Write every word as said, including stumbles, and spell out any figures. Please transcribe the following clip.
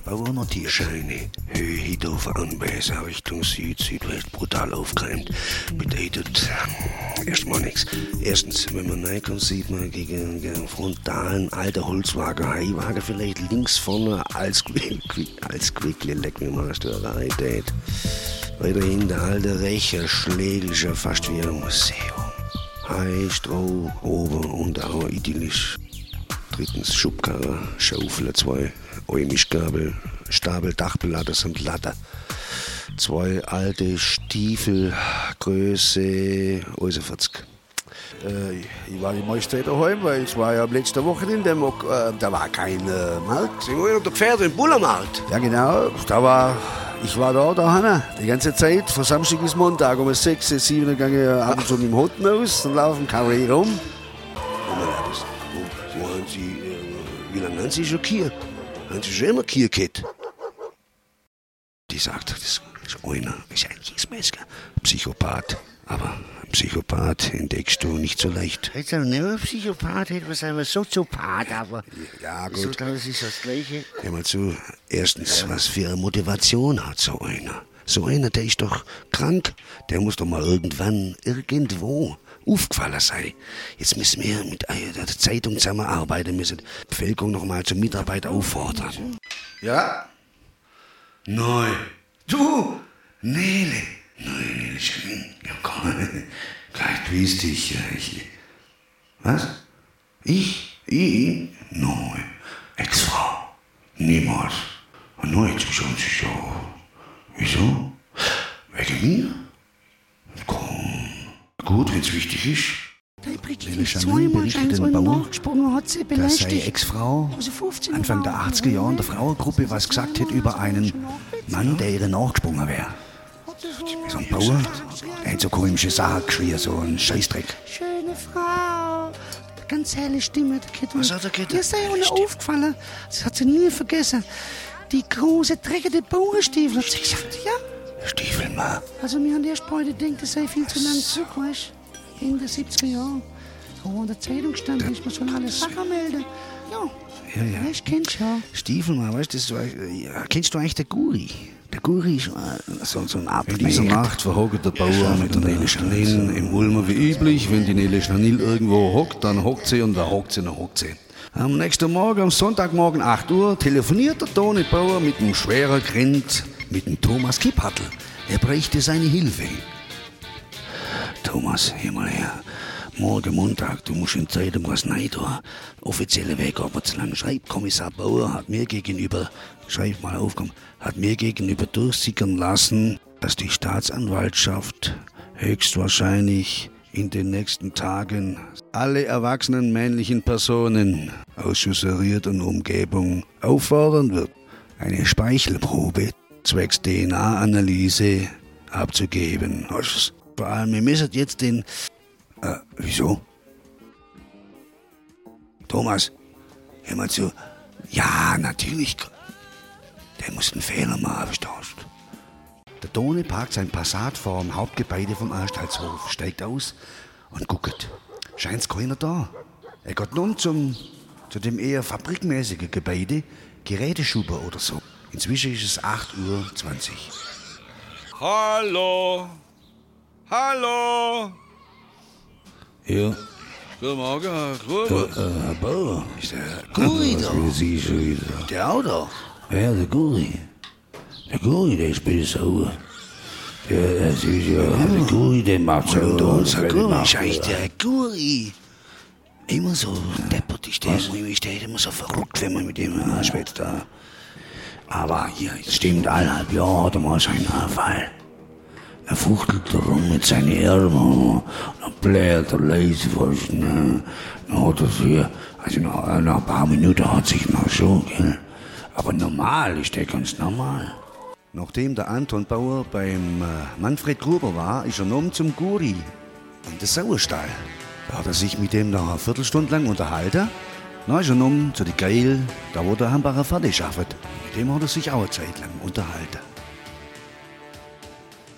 Bauer notiert. Scheine, Höhe Hidhofer Anbäse, Richtung Süd, Südwest, brutal aufgeräumt. Bedeutet erstmal nichts. Erstens, wenn man reinkommt, sieht man gegen, gegen frontalen alter Holzwagen, Heihwagen vielleicht links vorne als als Quickly, leck mir mal, hast du eine Rarität. Weiterhin der alte Recher, schläglischer, fast wie ein Museum. Hai, Stroh, oben und auch idyllisch. Drittens Schubkarre, Schaufel, zwei Mischgabel, Stapel, Dachbelader samt Latte. Zwei alte Stiefel, Größe vierzig. Äh, ich war die meiste Zeit daheim, weil ich war ja am letzten Wochenende, äh, da war kein äh, Markt. Sind wir noch der Pferde im Bullermarkt? Ja genau, da war, ich war da, da Hanna, die ganze Zeit, von Samstag bis Montag, um sechs, sieben gegangen, ab und zu mit dem Hotten aus, dann laufen Karree rum. Wo haben Sie, äh, wie lange haben Sie schon Kier? Haben Sie schon immer Kier gehabt? Die sagt, das ist einer, das ist ein Kiesmetzger, Psychopath. Aber ein Psychopath entdeckst du nicht so leicht. Jetzt aber nicht mehr Psychopath, hätte man sagen, Soziopath, aber Ja, so, gut. das ist das Gleiche. Hör mal zu. Erstens, was für eine Motivation hat so einer? So einer, der ist doch krank. Der muss doch mal irgendwann, irgendwo aufgefallen sein. Jetzt müssen wir mit der Zeitung zusammenarbeiten, müssen die Bevölkerung noch mal zur Mitarbeit auffordern. Ja? Nein. Du? Nele. Nein, Nele, schön. Ja, komm. Gleich grüß dich. Ja, ich. Was? Ich? Ich? Nein. Ex-Frau. Niemals. Nein, jetzt schauen Sie schon. Wieso? Wegen mir? Komm. Gut, wenn's wichtig ist. Die Brigitte Lille ist Janine zweimal berichtet schon den so einmal Bauer, nachgesprungen, hat sie dass belästigt. seine Ex-Frau Also fünfzehn Anfang der Jahre achtziger Jahren der alt. Frauengruppe was gesagt hat über einen Mann, der ihr nachgesprungen wäre. So ein Bauer, der hat so komische Sachen geschrien, so ein Scheißdreck. Schöne Frau. Ganz helle Stimme, der Kette. Was hat der Kette? Ihr sei ihnen aufgefallen. Das hat sie nie vergessen. Die große, dreckige Bauernstiefel, hat sie gesagt, ja. Stiefelmann. Also wir haben erst beide gedacht, das sei viel zu lang zurück, weißt du? In den siebziger Jahren. Wo in der Zeitung gestanden ist, man soll alle Sachen melden. Ja, Ja, ja. ich kenn's ja. Stiefelmann, weißt du, das war, ja, kennst du eigentlich den Guri? Der Guri ist äh, so, so ein In dieser Ableger. Nacht verhockt der Bauer mit der Nele Janine im Ulmer wie üblich. Wenn die Nele Janine irgendwo hockt, dann hockt sie und da hockt sie, dann hockt sie. Am nächsten Morgen, am Sonntagmorgen acht Uhr, telefoniert der Toni Bauer mit einem schweren Grind mit dem Thomas Kipphartl. Er bräuchte seine Hilfe. Thomas, hör mal her. Morgen Montag, du musst in Zeitung was rein tun. Offizielle Weg aber zu lang. Schreib, Kommissar Bauer hat mir gegenüber, schreib mal auf, komm, hat mir gegenüber durchsickern lassen, dass die Staatsanwaltschaft höchstwahrscheinlich in den nächsten Tagen alle erwachsenen männlichen Personen aus Jusseriert und Umgebung auffordern wird, eine Speichelprobe zwecks D N A-Analyse abzugeben. Also, vor allem, wir müssen jetzt den... Äh, wieso? Thomas, hör mal zu. Ja, natürlich. Der muss einen Fehler machen, verstehst du? Der Toni parkt sein Passat vor dem Hauptgebäude vom Anstaltshof, steigt aus und guckt. Scheint's keiner da. Er geht nun zum, zu dem eher fabrikmäßigen Gebäude, Geräteschuber oder so. Inzwischen ist es acht Uhr zwanzig. Hallo! Hallo! Ja, Guten Morgen, Herr Gruber. äh, Herr Bauer. Ist der Guri da? Für Sie schon wieder. Der auch da? Ja, der Guri. Der Guri, der ist böse sauer. Ja, das ist ja, der Guri, der macht so. Und unser wenn Guri er ist macht, eigentlich der Guri. Immer so deppert ist der. Nämlich der ist immer so verrückt, wenn man mit ihm schwätzt. Da. Aber hier, es stimmt, eineinhalb Jahre hat er mal seinen Anfall. Er fuchtelt rum mit seinen Armen, dann bläht er leise vor sich. Dann hat er sich, also nach, nach ein paar Minuten hat sich noch schon, gell. Aber normal ist der ganz normal. Nachdem der Anton Bauer beim äh, Manfred Gruber war, ist er nun zum Guri in den Sauerstall. Da hat er sich mit dem noch eine Viertelstunde lang unterhalten. Dann ist er nun zu der Geil, da wo der Hambacher fertig arbeitet. Mit dem hat er sich auch eine Zeit lang unterhalten.